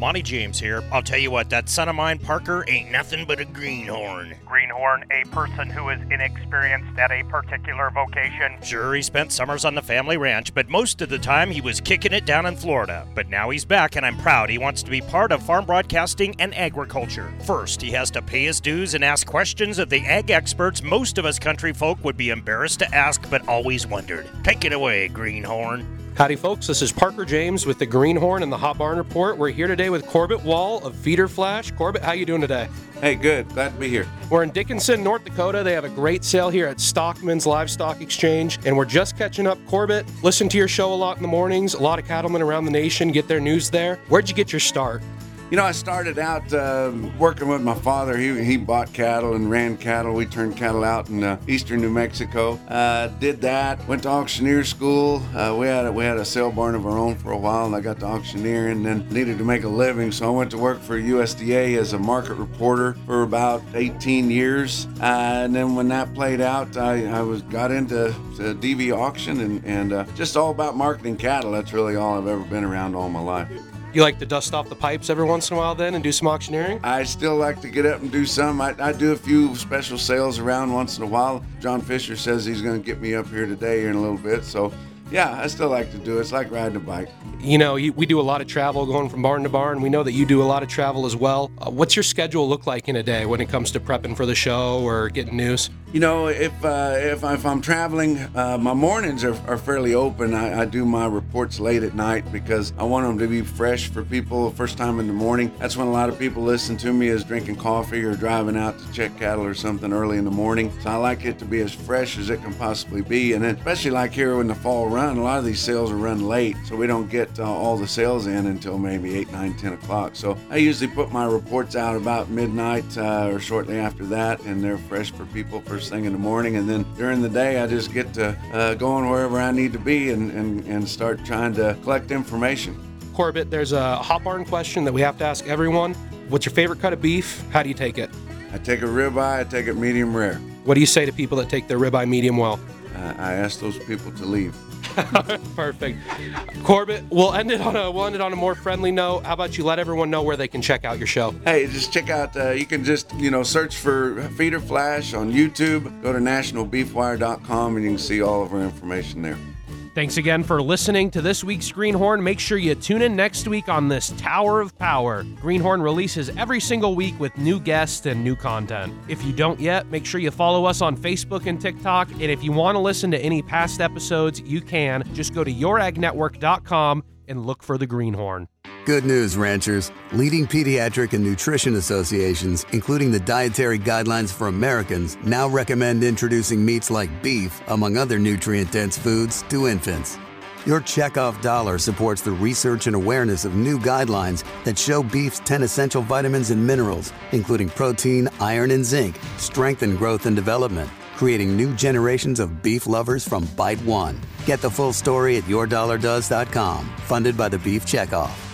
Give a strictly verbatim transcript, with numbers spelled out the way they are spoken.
Monty James here. I'll tell you what, that son of mine, Parker, ain't nothing but a greenhorn. Greenhorn, a person who is inexperienced at a particular vocation. Sure, he spent summers on the family ranch, but most of the time he was kicking it down in Florida. But now he's back, and I'm proud he wants to be part of farm broadcasting and agriculture. First, he has to pay his dues and ask questions of the ag experts most of us country folk would be embarrassed to ask, but always wondered. Take it away, Greenhorn. Howdy folks, this is Parker James with the Greenhorn and the Hot Barn Report. We're here today with Corbett Wall of Feeder Flash. Corbett, how you doing today? Hey, good. Glad to be here. We're in Dickinson, North Dakota. They have a great sale here at Stockman's Livestock Exchange, and we're just catching up. Corbett, listen to your show a lot in the mornings. A lot of cattlemen around the nation get their news there. Where'd you get your start? You know, I started out uh, working with my father. He he bought cattle and ran cattle. We turned cattle out in uh, eastern New Mexico. Uh, did that. Went to auctioneer school. Uh, we had a, we had a sale barn of our own for a while, and I got to auctioneer and then needed to make a living, so I went to work for U S D A as a market reporter for about eighteen years. Uh, and then when that played out, I, I was got into to D V auction and and uh, just all about marketing cattle. That's really all I've ever been around all my life. You like to dust off the pipes every once in a while then and do some auctioneering? I still like to get up and do some. I, I do a few special sales around once in a while. John Fisher says he's going to get me up here today here in a little bit. So, yeah, I still like to do it. It's like riding a bike. You know, you, we do a lot of travel going from barn to barn. We know that you do a lot of travel as well. Uh, what's your schedule look like in a day when it comes to prepping for the show or getting news? You know, if uh, if, if I'm traveling, uh, my mornings are, are fairly open. I, I do my reports late at night because I want them to be fresh for people first time in the morning. That's when a lot of people listen to me, is drinking coffee or driving out to check cattle or something early in the morning. So I like it to be as fresh as it can possibly be. And then especially like here in the fall run, a lot of these sales are run late, so we don't get uh, all the sales in until maybe eight, nine, ten o'clock. So I usually put my reports out about midnight uh, or shortly after that, and they're fresh for people first thing in the morning. And then during the day, I just get to uh, going wherever I need to be and, and, and start trying to collect information. Corbett, there's a hot barn question that we have to ask everyone. What's your favorite cut of beef? How do you take it? I take a ribeye, I take it medium rare. What do you say to people that take their ribeye medium well? Uh, I ask those people to leave. Perfect. Corbett, we'll end it on a we'll end it on a more friendly note. How about you let everyone know where they can check out your show? Hey, just check out, uh, you can just, you know, search for Feeder Flash on YouTube, go to national beef wire dot com, and you can see all of our information there. Thanks again for listening to this week's Greenhorn. Make sure you tune in next week on this Tower of Power. Greenhorn releases every single week with new guests and new content. If you don't yet, make sure you follow us on Facebook and TikTok. And if you want to listen to any past episodes, you can. Just go to your ag network dot com and look for the Greenhorn. Good news, ranchers. Leading pediatric and nutrition associations, including the Dietary Guidelines for Americans, now recommend introducing meats like beef, among other nutrient-dense foods, to infants. Your checkoff dollar supports the research and awareness of new guidelines that show beef's ten essential vitamins and minerals, including protein, iron, and zinc, strengthen growth and development, creating new generations of beef lovers from Bite One. Get the full story at your dollar does dot com, funded by the Beef Checkoff.